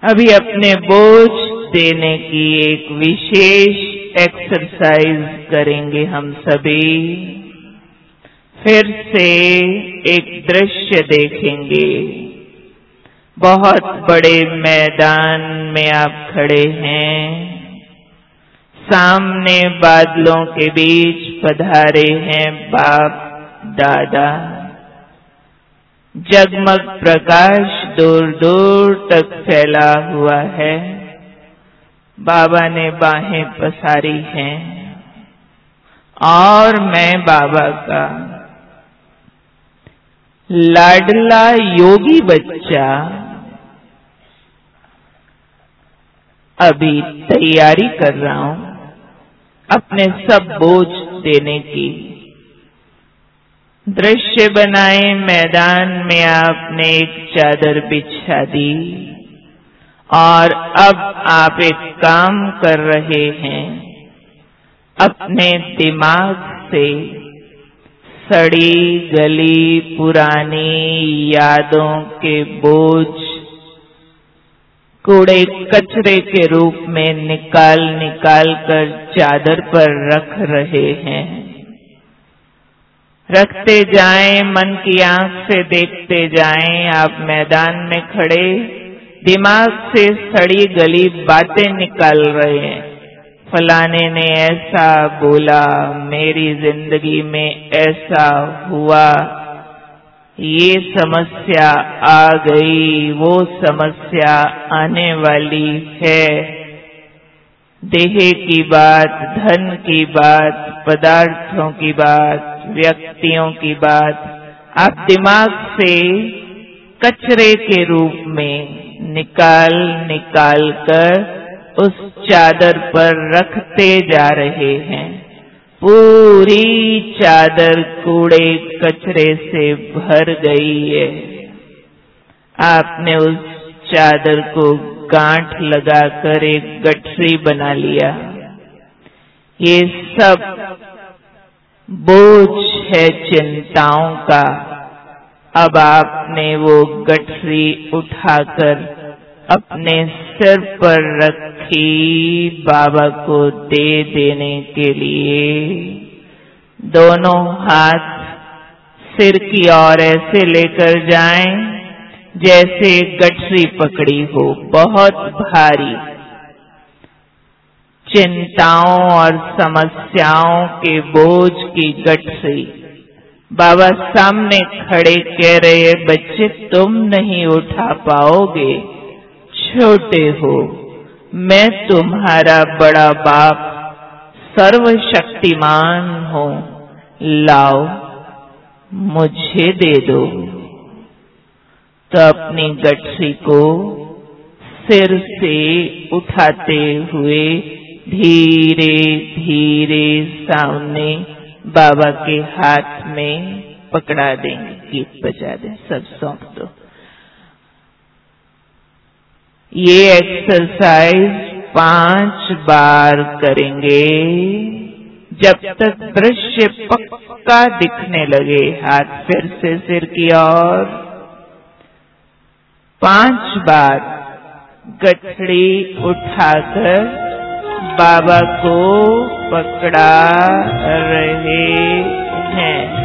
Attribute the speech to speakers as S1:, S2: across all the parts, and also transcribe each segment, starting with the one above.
S1: अभी अपने बोझ देने की एक विशेष एक्सरसाइज करेंगे हम सभी। फिर से एक दृश्य देखेंगे। बहुत बड़े मैदान में आप खड़े हैं। सामने बादलों के बीच पधारे हैं बाप दादा। जगमग प्रकाश दूर दूर तक फैला हुआ है। बाबा ने बाहें पसारी हैं और मैं बाबा का लाडला योगी बच्चा अभी तैयारी कर रहा हूं अपने सब बोझ देने की। दृश्य बनाए, मैदान में आपने एक चादर बिछा दी और अब आप एक काम कर रहे हैं। अपने दिमाग से सड़ी गली पुरानी यादों के बोझ कूड़े कचरे के रूप में निकाल निकाल कर चादर पर रख रहे हैं। रखते जाएं, मन की आंख से देखते जाएं। आप मैदान में खड़े दिमाग से सड़ी गली बातें निकाल रहे हैं। फलाने ने ऐसा बोला, मेरी जिंदगी में ऐसा हुआ, ये समस्या आ गई, वो समस्या आने वाली है। देह की बात, धन की बात, पदार्थों की बात, व्यक्तियों की बात आप दिमाग से कचरे के रूप में निकाल निकाल कर उस चादर पर रखते जा रहे हैं। पूरी चादर कूड़े कचरे से भर गई है। आपने उस चादर को गांठ लगाकर एक गठरी बना लिया। ये सब बोझ है चिंताओं का। अब आपने वो गठरी उठाकर अपने सिर पर रखी बाबा को दे देने के लिए। दोनों हाथ सिर की ओर ऐसे लेकर जाएं जैसे गठरी पकड़ी हो, बहुत भारी। चिंताओं और समस्याओं के बोझ की गठरी बाबा सामने खड़े कह रहे, बच्चे तुम नहीं उठा पाओगे, छोटे हो, मैं तुम्हारा बड़ा बाप सर्वशक्तिमान हूं, लाओ मुझे दे दो। तो अपनी गठरी को सिर से उठाते हुए धीरे धीरे सामने बाबा के हाथ में पकड़ा देंगे। गीत बजा दें, सब सौंप दो। ये एक्सरसाइज 5 बार करेंगे जब तक दृश्य पक्का दिखने लगे। हाथ फिर से सिर की ओर 5 बार गठरी उठाकर बाबा को पकड़ा रहे हैं।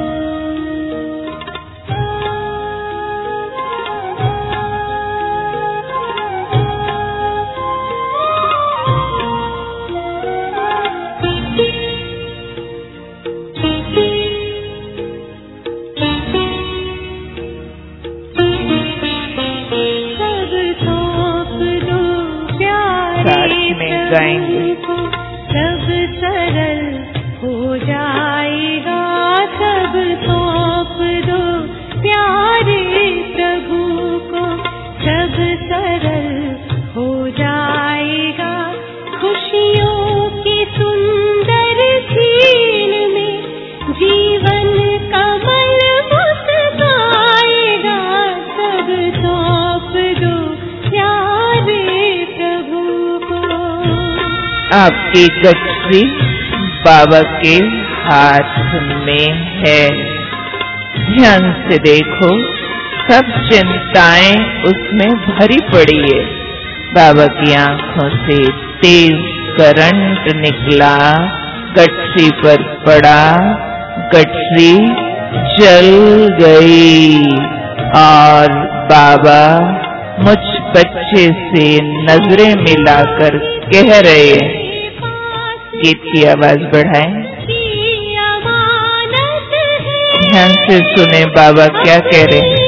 S1: गाएंगे
S2: सब सरल हो जाएगा, सब सौंप दो प्यारे प्रभु को, सब सरल हो जाएगा। खुशियों की सुंदर झील में जीवन कमल मुस्काएगा, सब सौंप दो प्यारे प्रभु को।
S1: आपकी गठरी बाबा के हाथ में है। ध्यान से देखो, सब चिंताएं उसमें भरी पड़ी है। बाबा की आंखों से तेज करंट निकला, गठरी पर पड़ा, गठरी जल गई और बाबा मुझ बच्चे से नजरें मिलाकर कह रहे हैं, गीत की आवाज बढ़ाएं, ध्यान से सुने बाबा क्या कह रहे हैं।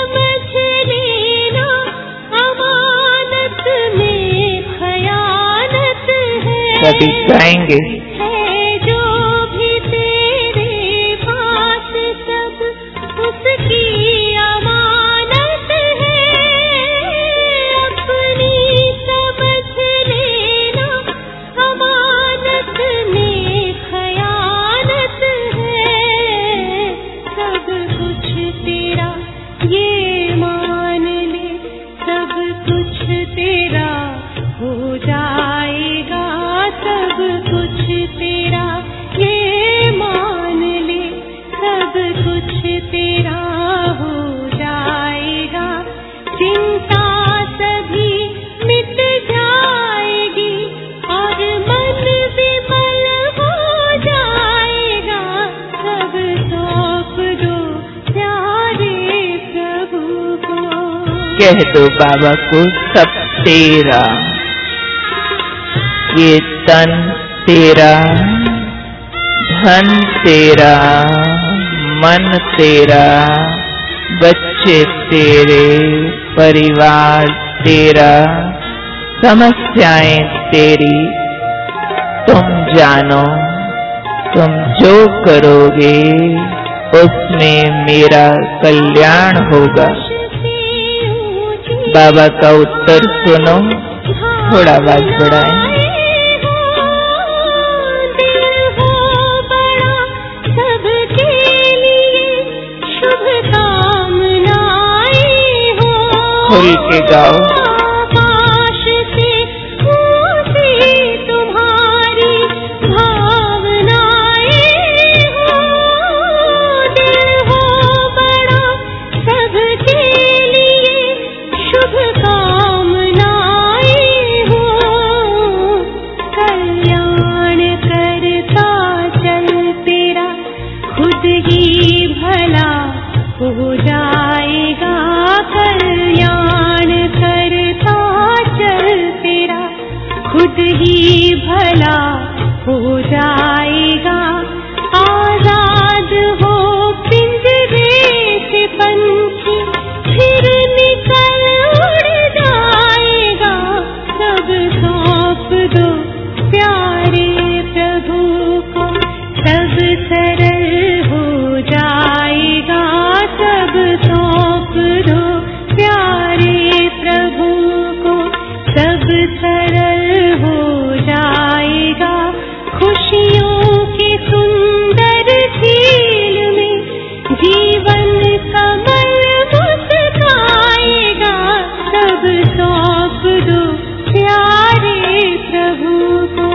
S1: कभी गाएंगे,
S2: जो भी तेरे पास सब उसकी अमानत है, अपनी समझ लेना अमानत में खयानत है, सब कुछ तेरा ये मान ले, सब कुछ तेरा हो जाएगा, सब कुछ तेरा ये मान ले, सब कुछ तेरा हो जाएगा, चिंता सभी मिट जाएगी और मन विमल हो जाएगा, सब सौंप दो प्यारे प्रभु को।
S1: कह दो बाबा को सब तेरा, ये तन तेरा, धन तेरा, मन तेरा, बच्चे तेरे, परिवार तेरा, समस्याएं तेरी, तुम जानो, तुम जो करोगे उसमें मेरा कल्याण होगा। बाबा का उत्तर सुनो, थोड़ा आवाज बढ़ाएं। खुल के गाओ।
S2: आकाश से ऊंची तुम्हारी भावनाएं हो, दिल हो बड़ा सबके लिए शुभ कामनाएं हो, कल्याण करता चल तेरा खुद ही भला हो जाएगा, कल्याण करता चल तेरा खुद ही भला हो जाएगा, आजाद हो पिंजरे से पंछी फिर निकल उड़ जाएगा, सब सौंप दो प्यारे प्रभु को, सब सरल हो जाएगा, सब सौंप दो प्यारे प्रभु को, सब सरल हो जाएगा, खुशियों के सुंदर झील में जीवन कमल मुस्काएगा, सब सौंप दो प्यारे प्रभु को।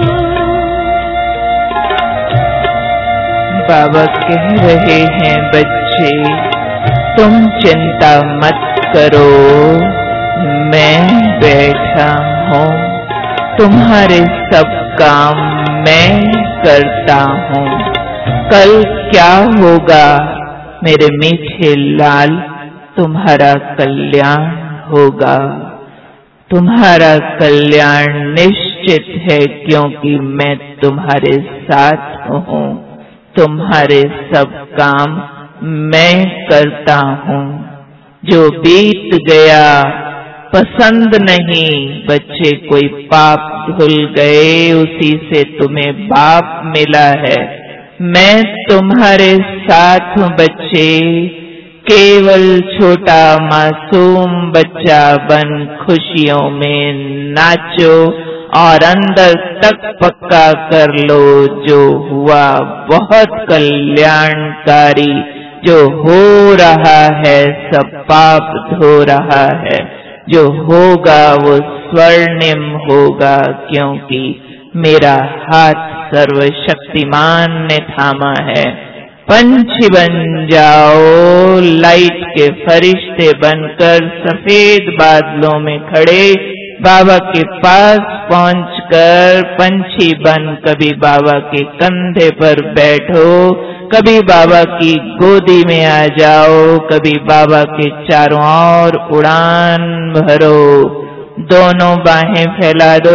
S1: बाबा कह रहे हैं, बच्चे तुम चिंता मत करो, मैं बैठा हूँ, तुम्हारे सब काम मैं करता हूँ, कल क्या होगा मेरे मीठे लाल, तुम्हारा कल्याण होगा, तुम्हारा कल्याण निश्चित है, क्योंकि मैं तुम्हारे साथ हूँ, तुम्हारे सब काम मैं करता हूँ, जो बीत गया पसंद नहीं, बच्चे कोई पाप धुल गए उसी से तुम्हें बाप मिला है, मैं तुम्हारे साथ हूँ बच्चे, केवल छोटा मासूम बच्चा बन खुशियों में नाचो और अंदर तक पक्का कर लो, जो हुआ बहुत कल्याणकारी, जो हो रहा है सब पाप धो रहा है, जो होगा वो स्वर्णिम होगा, क्योंकि मेरा हाथ सर्वशक्तिमान ने थामा है। पंछी बन जाओ, लाइट के फरिश्ते बनकर सफेद बादलों में खड़े बाबा के पास पहुंचकर पंछी बन कभी बाबा के कंधे पर बैठो, कभी बाबा की गोदी में आ जाओ, कभी बाबा के चारों ओर उड़ान भरो। दोनों बाहें फैला दो,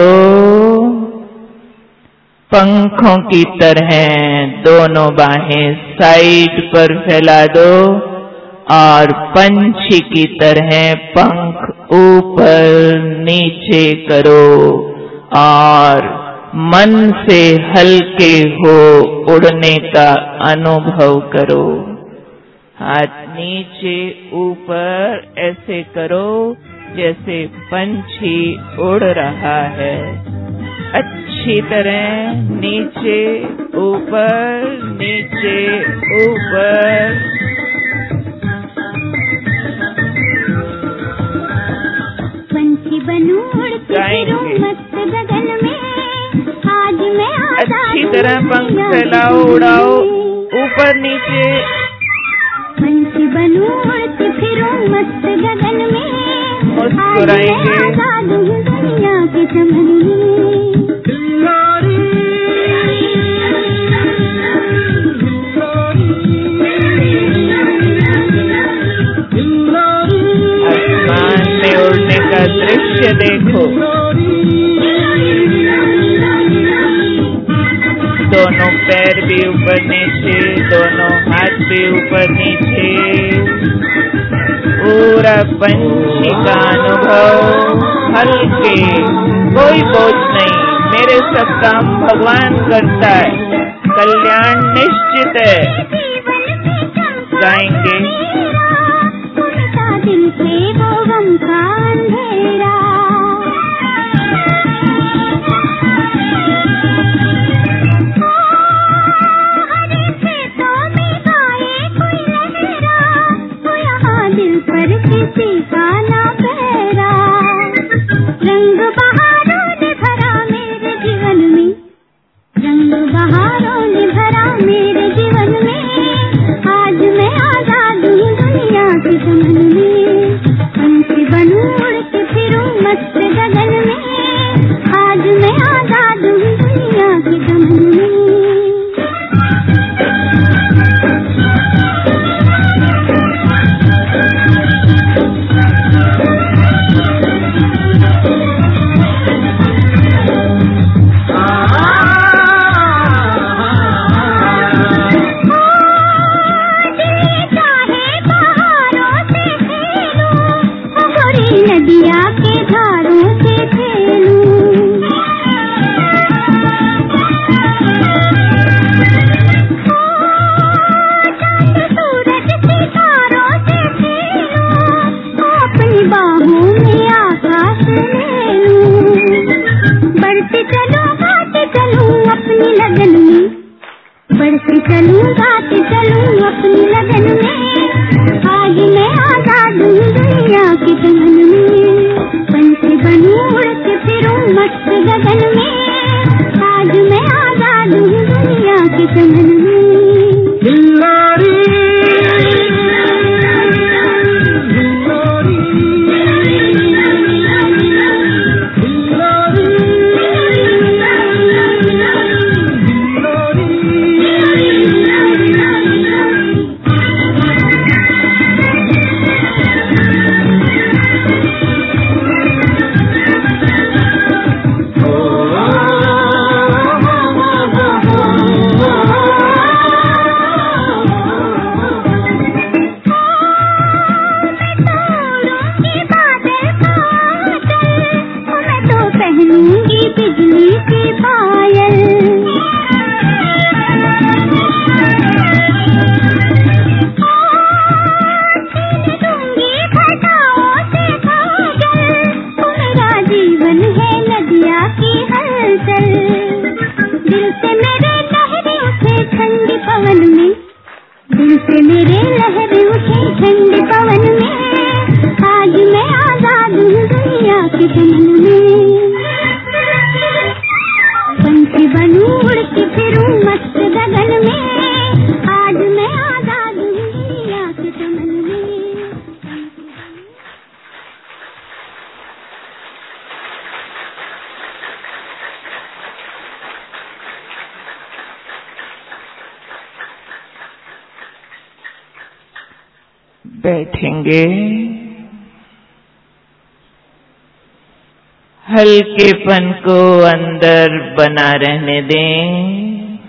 S1: पंखों की तरह दोनों बाहें साइड पर फैला दो और पंछी की तरह पंख ऊपर नीचे करो और मन से हल्के हो उड़ने का अनुभव करो। हाथ नीचे ऊपर ऐसे करो जैसे पंछी उड़ रहा है। अच्छी तरह नीचे ऊपर नीचे ऊपर।
S2: पंछी बनूं उड़ती फिरूं मस्त गगन में, आज मैं
S1: अच्छी तरह पंख फैलाओ, उड़ाओ ऊपर नीचे।
S2: पंछी बनूं उड़ती फिरूं मस्त गगन में,
S1: मुस्कुराएंगे
S2: आजाद हूँ दुनिया के चमन में।
S1: आसमान में उड़ने का दृश्य देखो, दोनों पैर भी ऊपर नीचे, दोनों हाथ भी ऊपर नीचे, पूरा पंछी का अनुभव हल्के, कोई बोझ नहीं। मेरे सब काम भगवान करता है, कल्याण निश्चित है। गाएंगे
S2: दिल से वो गम का अंधेरा, हरे खेतों में गाए कोई लहरा, वो यहाँ दिल पर किसी का ना पहरा। रंग बहारों ने भरा मेरे जीवन में, रंग बहारों ने भरा मेरे जीवन में, आज मैं आजाद हूँ दुनिया के चमन में। पंछी बनूं उड़ती फिरूं मस्त गगन में, आज मैं आजाद हूँ दुनिया के चमन में। नदिया के धारों से खेलूं, चांद सूरज सितारों से खेलूं, अपनी बाहों में आकाश ले लूं। बढ़ते चलूं गाते चलूं अपनी लगन में, बढ़ते चलूं गाते चलूं अपनी लगन में, आज मैं आजाद हूँ दुनिया के चमन में। पंछी बनूं उड़ते फिरूं मस्त गगन में, आज मैं आजाद हूँ दुनिया के चमन में। बिजली की पायल, दूंगी घटाओं से काजल, मेरा जीवन है नदिया की हलचल। दिल से मेरे लहरें उठे ठंडी पवन में, दिल से मेरे लहरें उठे ठंडी पवन में, आज मैं आजाद हूँ दुनिया के चमन में। पंछी बनूं उड़ती फिरूं मस्त गगन में, आज मैं आजाद हूँ दुनिया के चमन में।
S1: बैठेंगे। हल्केपन को अंदर बना रहने दें।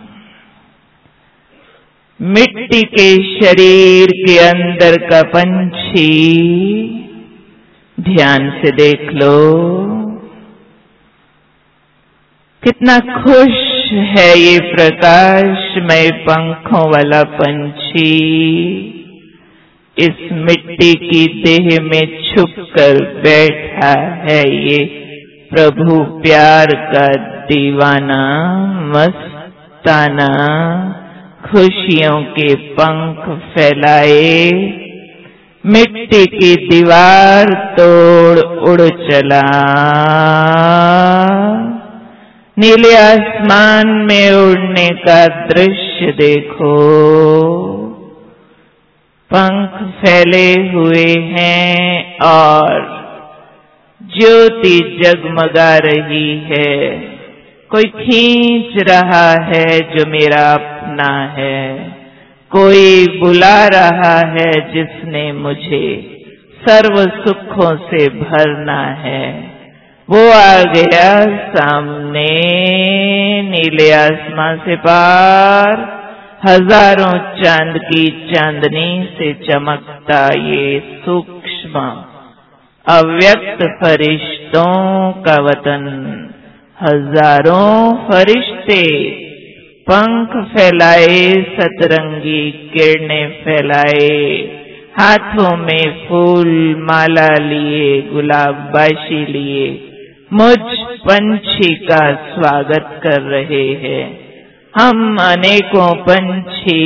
S1: मिट्टी के शरीर के अंदर का पंछी ध्यान से देख लो। कितना खुश है ये प्रकाशमय पंखों वाला पंछी, इस मिट्टी की देह में छुपकर बैठा है ये प्रभु प्यार का दीवाना, मस्ताना, खुशियों के पंख फैलाए, मिट्टी की दीवार तोड़ उड़ चला। नीले आसमान में उड़ने का दृश्य देखो। पंख फैले हुए हैं और ज्योति जगमगा रही है। कोई खींच रहा है जो मेरा अपना है, कोई बुला रहा है जिसने मुझे सर्व सुखों से भरना है। वो आ गया सामने, नीले आसमान से पार, हजारों चांद की चांदनी से चमकता ये सूक्ष्म अव्यक्त फरिश्तों का वतन। हजारों फरिश्ते पंख फैलाए, सतरंगी किरणें फैलाए, हाथों में फूल माला लिए, गुलाबबाशी लिए मुझ पंछी का स्वागत कर रहे हैं। हम अनेकों पंछी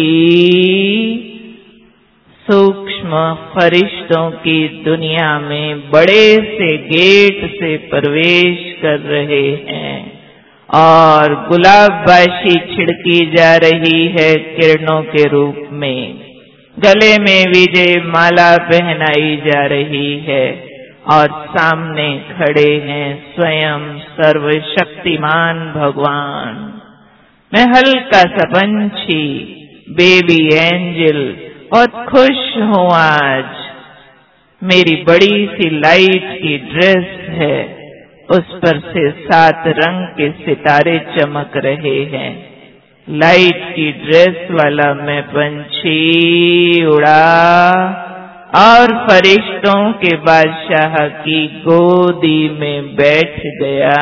S1: सूक्ष्म फरिश्तों की दुनिया में बड़े से गेट से प्रवेश कर रहे हैं और गुलाबबाशी छिड़की जा रही है किरणों के रूप में। गले में विजय माला पहनाई जा रही है और सामने खड़े हैं स्वयं सर्वशक्तिमान भगवान। मैं हल्का सा पंछी, बेबी एंजल, बहुत खुश हूँ आज। मेरी बड़ी सी लाइट की ड्रेस है, उस पर से 7 रंग के सितारे चमक रहे हैं। लाइट की ड्रेस वाला मैं पंछी उड़ा और फरिश्तों के बादशाह की गोदी में बैठ गया।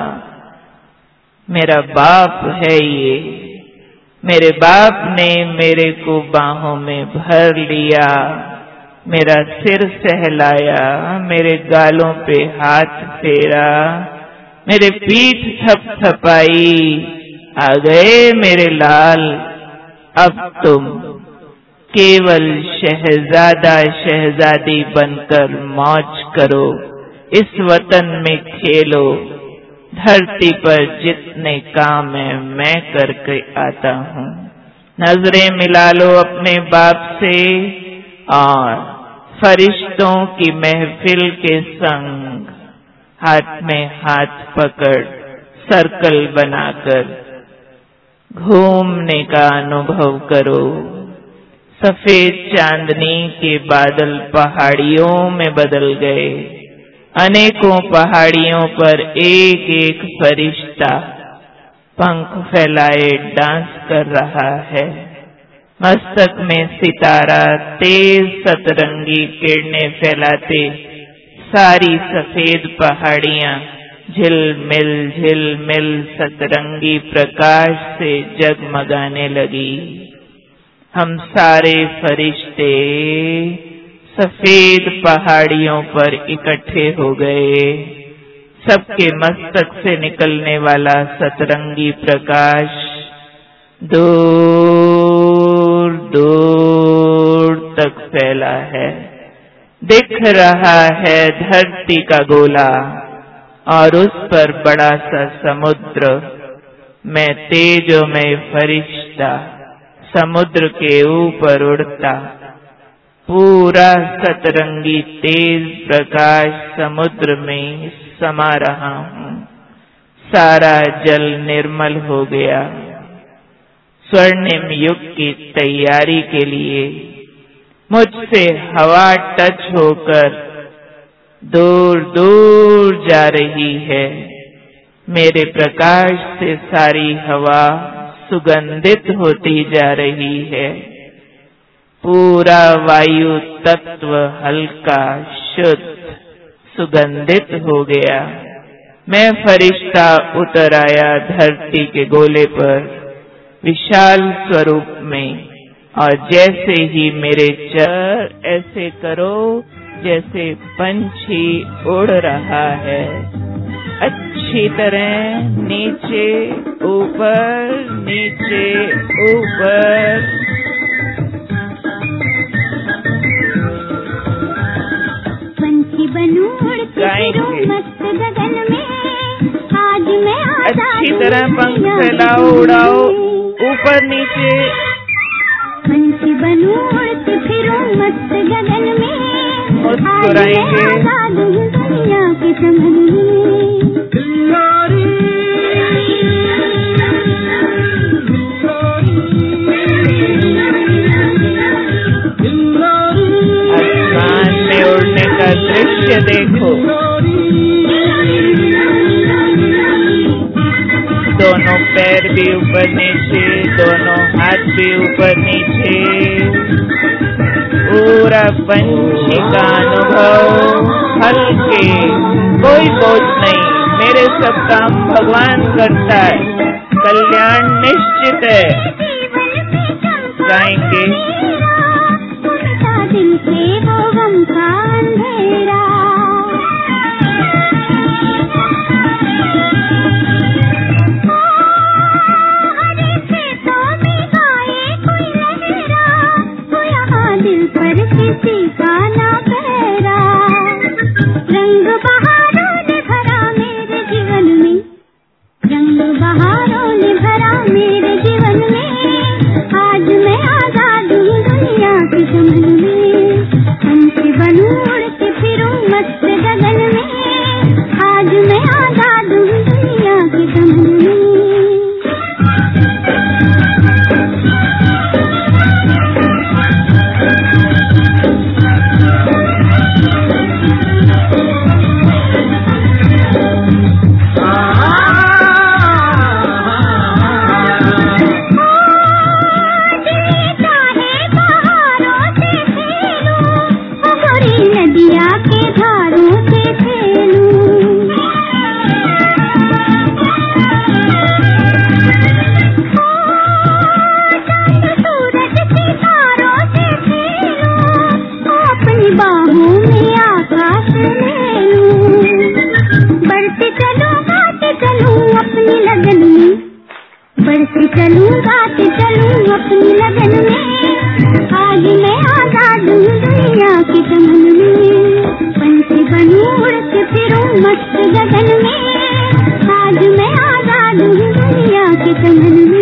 S1: मेरा बाप है ये, मेरे बाप ने मेरे को बाहों में भर लिया, मेरा सिर सहलाया, मेरे गालों पे हाथ फेरा, मेरे पीठ थपथपाई। आ गए मेरे लाल, अब तुम केवल शहजादा शहजादी बनकर मौज करो, इस वतन में खेलो। धरती पर जितने काम है मैं करके आता हूँ। नजरें मिला लो अपने बाप से और फरिश्तों की महफिल के संग हाथ में हाथ पकड़ सर्कल बनाकर घूमने का अनुभव करो। सफेद चांदनी के बादल पहाड़ियों में बदल गए। अनेकों पहाड़ियों पर एक एक फरिश्ता पंख फैलाए डांस कर रहा है। मस्तक में सितारा तेज सतरंगी किरणें फैलाते सारी सफेद पहाड़ियां झिलमिल सतरंगी प्रकाश से जगमगाने लगी। हम सारे फरिश्ते सफेद पहाड़ियों पर इकट्ठे हो गए। सबके मस्तक से निकलने वाला सतरंगी प्रकाश दूर दूर तक फैला है। दिख रहा है धरती का गोला और उस पर बड़ा सा समुद्र। मैं तेजोमय फरिश्ता समुद्र के ऊपर उड़ता, पूरा सतरंगी तेज प्रकाश समुद्र में समा रहा हूँ। सारा जल निर्मल हो गया। स्वर्णिम युग की तैयारी के लिए मुझसे हवा टच होकर दूर दूर जा रही है। मेरे प्रकाश से सारी हवा सुगंधित होती जा रही है। पूरा वायु तत्व हल्का, शुद्ध, सुगंधित हो गया। मैं फरिश्ता उतर आया धरती के गोले पर विशाल स्वरूप में, और जैसे ही मेरे चर ऐसे करो जैसे पंछी उड़ रहा है, अच्छी तरह नीचे ऊपर नीचे ऊपर।
S2: पंछी बनूं उड़ती फिरूं मस्त गगन में, आज मैं
S1: अच्छी तरह पंख फैलाओ, उड़ाओ ऊपर नीचे।
S2: पंछी बनूं उड़ती फिरूं मस्त गगन में,
S1: मुस्कुराएंगे
S2: दुनिया के चमन में।
S1: आसमान में उड़ने का दृश्य देखो। दोनों पैर भी ऊपर नीचे, दोनों हाथ भी ऊपर नीचे, पूरा पंछी का अनुभव हल्के, कोई बोझ नहीं। मेरे सब काम भगवान करता है, कल्याण निश्चित है। गाएंगे
S2: दिल से वो गम का अंधेरा, हरे खेतों में गाए कोई लहरा, वो यहाँ दिल पर किसी का ना पहरा। रंग बहारों ने भरा मेरे जीवन में, रंग बहारों ने भरा मेरे जीवन में, आज मैं आजाद हूँ दुनिया के चमन में। पंछी बनूं उड़ती फिरूं मस्त गगन में, आज मैं आजाद हूँ दुनिया के चमन में। नदिया के धारों से खेलूं, चांद सूरज सितारों से खेलूं, अपनी बाहों में आकाश ले लूं। बढ़ते चलूं गाते चलूं अपनी लगन में, बढ़ते चलूं गाते चलूं अपनी लगन में, आज मैं आजाद हूँ दुनिया के चमन में। पंछी बनूं उड़ते फिरूं मस्त गगन में, आज मैं आजाद हूँ दुनिया के चमन में।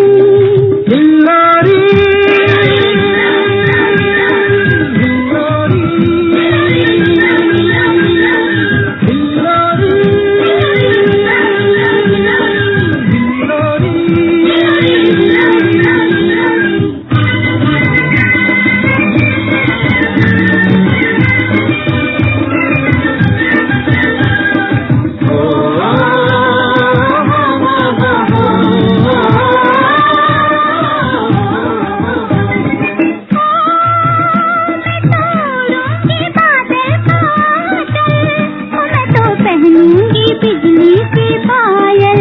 S2: बिजली की पायल,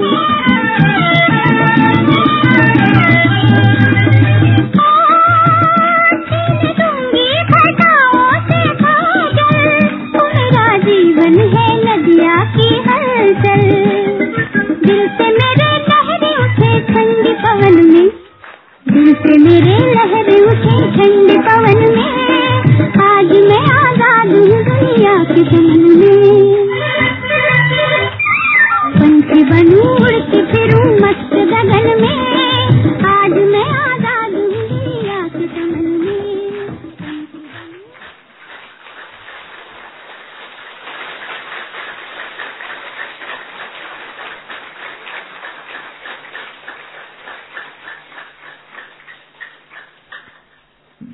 S2: छीन दूंगी घटाओं से काजल, मेरा जीवन है नदिया की हलचल। दिल से मेरे लहरें उठे ठंडी पवन में, दिल से मेरे लहरें उठे ठंडी पवन में, आज मैं आजाद हूँ दुनिया के चमन में। पंछी बनूं उड़ती फिरूं मस्त गगन में, आज मैं आजाद हूँ दुनिया के चमन में।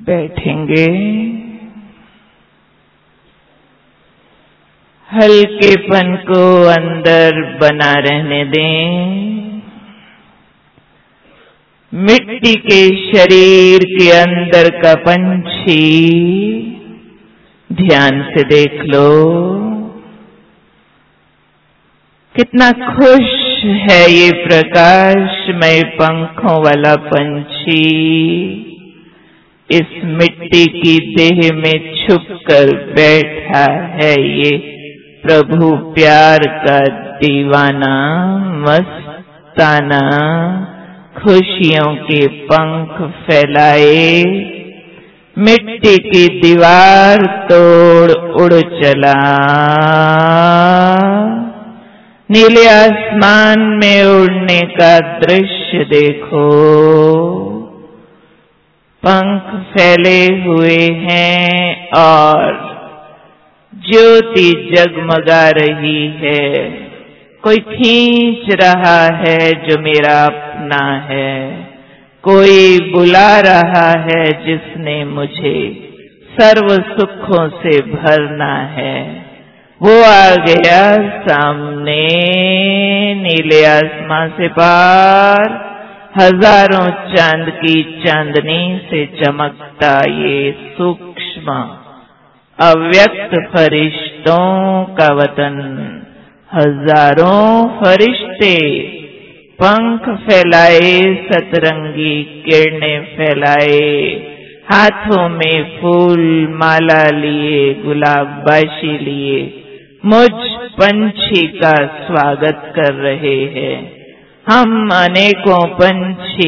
S1: बैठेंगे। हल्केपन को अंदर बना रहने दें। मिट्टी के शरीर के अंदर का पंछी ध्यान से देख लो। कितना खुश है ये प्रकाशमय पंखों वाला पंछी, इस मिट्टी की देह में छुपकर बैठा है ये प्रभु प्यार का दीवाना, मस्ताना, खुशियों के पंख फैलाए, मिट्टी की दीवार तोड़ उड़ चला। नीले आसमान में उड़ने का दृश्य देखो। पंख फैले हुए हैं और ज्योति जगमगा रही है। कोई खींच रहा है जो मेरा अपना है, कोई बुला रहा है जिसने मुझे सर्व सुखों से भरना है। वो आ गया सामने, नीले आसमां से पार, हजारों चांद की चांदनी से चमकता ये सूक्ष्म अव्यक्त फरिश्तों का वतन। हजारों फरिश्ते पंख फैलाए, सतरंगी किरणें फैलाए, हाथों में फूल माला लिए, गुलाबबाशी लिए मुझ पंछी का स्वागत कर रहे हैं। हम अनेकों पंछी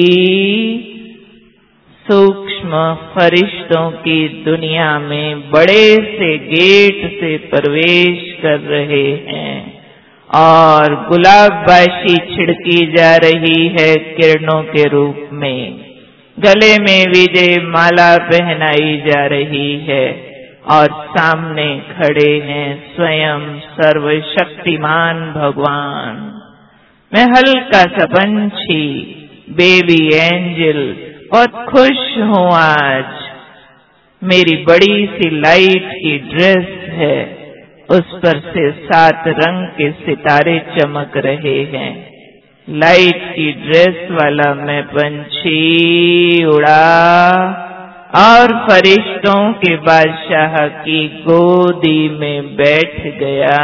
S1: सूक्ष्म फरिश्तों की दुनिया में बड़े से गेट से प्रवेश कर रहे हैं और गुलाबबाशी छिड़की जा रही है किरणों के रूप में। गले में विजय माला पहनाई जा रही है और सामने खड़े हैं स्वयं सर्वशक्तिमान भगवान। मैं हल्का सा पंछी, बेबी एंजल, बहुत खुश हूँ आज। मेरी बड़ी सी लाइट की ड्रेस है, उस पर से 7 रंग के सितारे चमक रहे हैं। लाइट की ड्रेस वाला मैं पंछी उड़ा और फरिश्तों के बादशाह की गोदी में बैठ गया।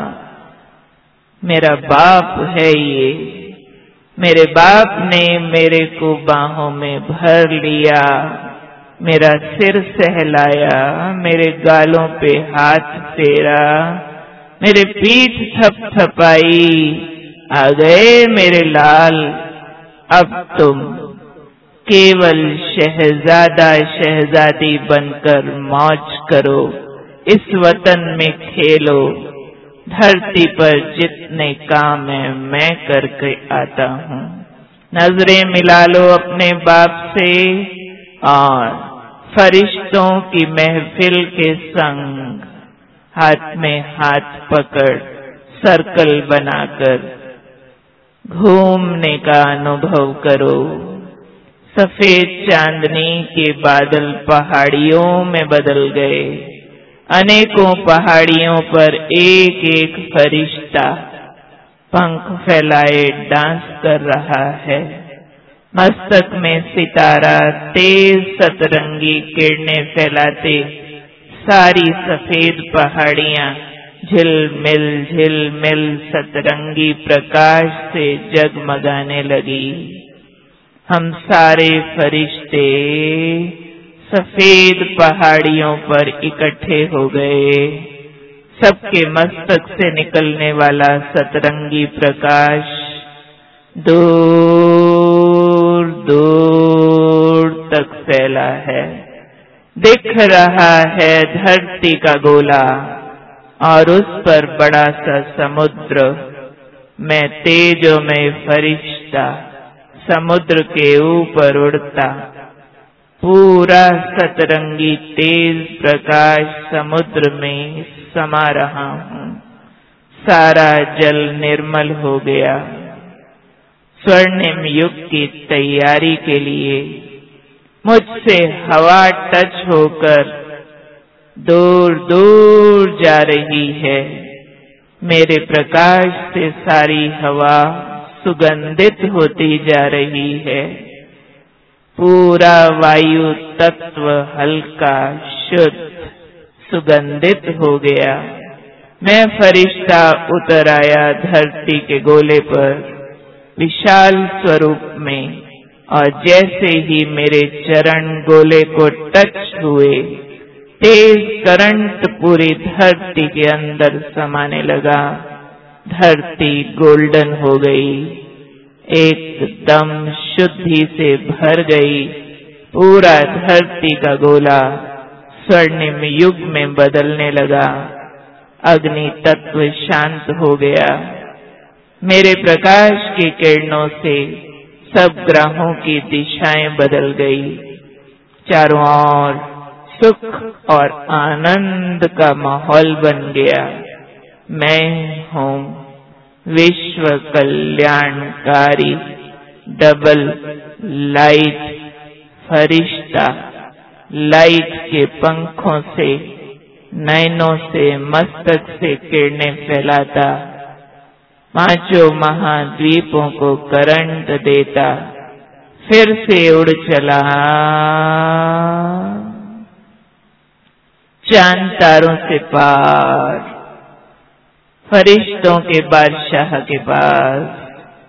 S1: मेरा बाप है ये, मेरे बाप ने मेरे को बाहों में भर लिया, मेरा सिर सहलाया, मेरे गालों पे हाथ फेरा, मेरे पीठ थपथपाई। आ गए मेरे लाल, अब तुम केवल शहजादा शहजादी बनकर मौज करो, इस वतन में खेलो। धरती पर जितने काम है मैं करके आता हूँ। नजरें मिला लो अपने बाप से और फरिश्तों की महफिल के संग हाथ में हाथ पकड़ सर्कल बनाकर घूमने का अनुभव करो। सफेद चांदनी के बादल पहाड़ियों में बदल गए। अनेकों पहाड़ियों पर एक एक फरिश्ता पंख फैलाए डांस कर रहा है। मस्तक में सितारा तेज सतरंगी किरणें फैलाते सारी सफेद पहाड़ियां झिलमिल झिलमिल सतरंगी प्रकाश से जगमगाने लगी। हम सारे फरिश्ते सफेद पहाड़ियों पर इकट्ठे हो गए। सबके मस्तक से निकलने वाला सतरंगी प्रकाश दूर दूर तक फैला है। दिख रहा है धरती का गोला और उस पर बड़ा सा समुद्र। मैं तेजों में फरिश्ता समुद्र के ऊपर उड़ता, पूरा सतरंगी तेज प्रकाश समुद्र में समा रहा हूँ। सारा जल निर्मल हो गया। स्वर्णिम युग की तैयारी के लिए मुझसे हवा टच होकर दूर दूर जा रही है। मेरे प्रकाश से सारी हवा सुगंधित होती जा रही है। पूरा वायु तत्व हल्का, शुद्ध, सुगंधित हो गया। मैं फरिश्ता उतर आया धरती के गोले पर विशाल स्वरूप में, और जैसे ही मेरे चरण गोले को टच हुए, तेज करंट पूरी धरती के अंदर समाने लगा। धरती गोल्डन हो गई, एकदम शुद्धि से भर गई। पूरा धरती का गोला स्वर्णिम युग में बदलने लगा। अग्नि तत्व शांत हो गया। मेरे प्रकाश की किरणों से सब ग्रहों की दिशाएं बदल गई। चारों ओर सुख और आनंद का माहौल बन गया। मैं हूँ विश्व कल्याणकारी डबल लाइट फरिश्ता। लाइट के पंखों से, नयनों से, मस्तक से किरणें फैलाता, पांचों महाद्वीपों को करंट देता, फिर से उड़ चला चांद तारों से पार, फरिश्तों के बादशाह के पास।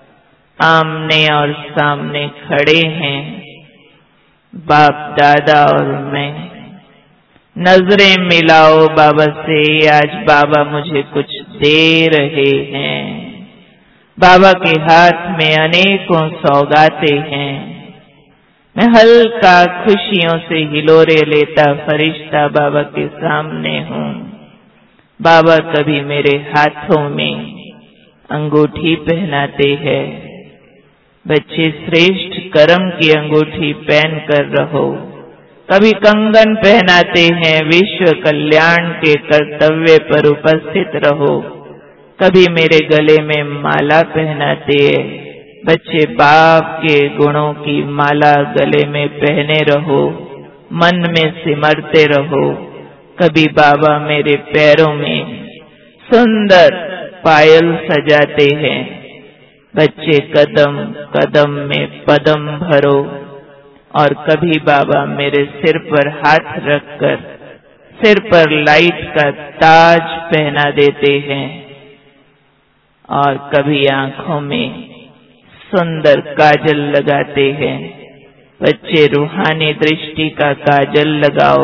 S1: आमने और सामने खड़े हैं बाप दादा और मैं। नजरें मिलाओ बाबा से, आज बाबा मुझे कुछ दे रहे हैं। बाबा के हाथ में अनेकों सौगातें हैं। मैं हल्का खुशियों से हिलोरे लेता फरिश्ता बाबा के सामने हूँ। बाबा कभी मेरे हाथों में अंगूठी पहनाते हैं। बच्चे श्रेष्ठ कर्म की अंगूठी पहन कर रहो। कभी कंगन पहनाते हैं, विश्व कल्याण के कर्तव्य पर उपस्थित रहो। कभी मेरे गले में माला पहनाते हैं। बच्चे बाप के गुणों की माला गले में पहने रहो, मन में सिमरते रहो। कभी बाबा मेरे पैरों में सुंदर पायल सजाते हैं। बच्चे कदम कदम में पदम भरो। और कभी बाबा मेरे सिर पर हाथ रखकर सिर पर लाइट का ताज पहना देते हैं। और कभी आंखों में सुंदर काजल लगाते हैं। बच्चे रूहानी दृष्टि का काजल लगाओ,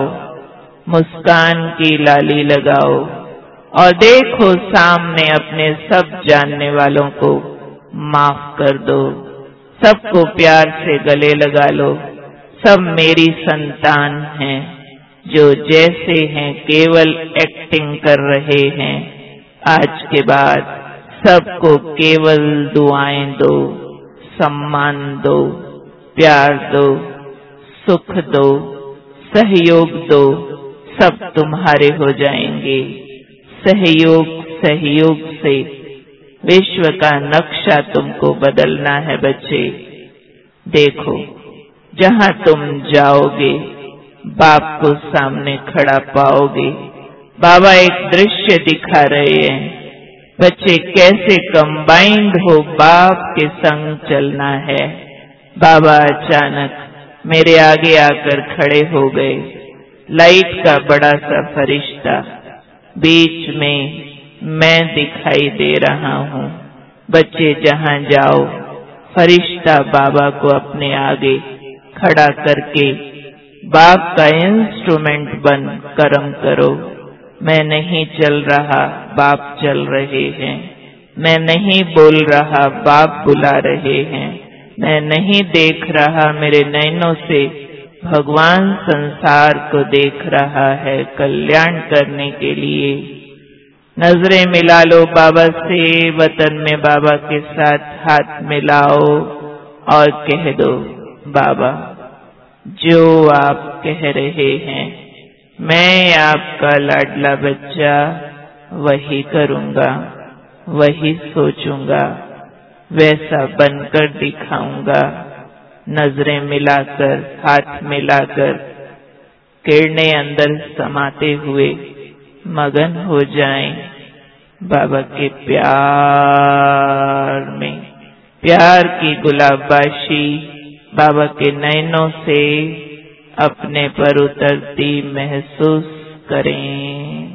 S1: मुस्कान की लाली लगाओ, और देखो सामने अपने सब जानने वालों को माफ कर दो। सबको प्यार से गले लगा लो। सब मेरी संतान हैं, जो जैसे हैं केवल एक्टिंग कर रहे हैं। आज के बाद सबको केवल दुआएं दो, सम्मान दो, प्यार दो, सुख दो, सहयोग दो। सब तुम्हारे हो जाएंगे। सहयोग सहयोग से विश्व का नक्शा तुमको बदलना है बच्चे। देखो, जहाँ तुम जाओगे बाप को सामने खड़ा पाओगे। बाबा एक दृश्य दिखा रहे हैं। बच्चे कैसे कंबाइंड हो बाप के संग चलना है। बाबा अचानक मेरे आगे आकर खड़े हो गए। लाइट का बड़ा सा फरिश्ता, बीच में मैं दिखाई दे रहा हूँ। बच्चे जहाँ जाओ फरिश्ता बाबा को अपने आगे खड़ा करके बाप का इंस्ट्रूमेंट बन कर्म करो। मैं नहीं चल रहा, बाप चल रहे हैं। मैं नहीं बोल रहा, बाप बुला रहे हैं। मैं नहीं देख रहा, मेरे नैनों से भगवान संसार को देख रहा है कल्याण करने के लिए। नजरें मिला लो बाबा से, वतन में बाबा के साथ हाथ मिलाओ और कह दो, बाबा जो आप कह रहे हैं मैं आपका लाडला बच्चा वही करूँगा, वही सोचूंगा, वैसा बनकर दिखाऊंगा। नजरें मिलाकर, हाथ मिलाकर किरणें अंदर समाते हुए मगन हो जाएं बाबा के प्यार में। प्यार की गुलाबबाशी बाबा के नयनों से अपने पर उतरती महसूस करें।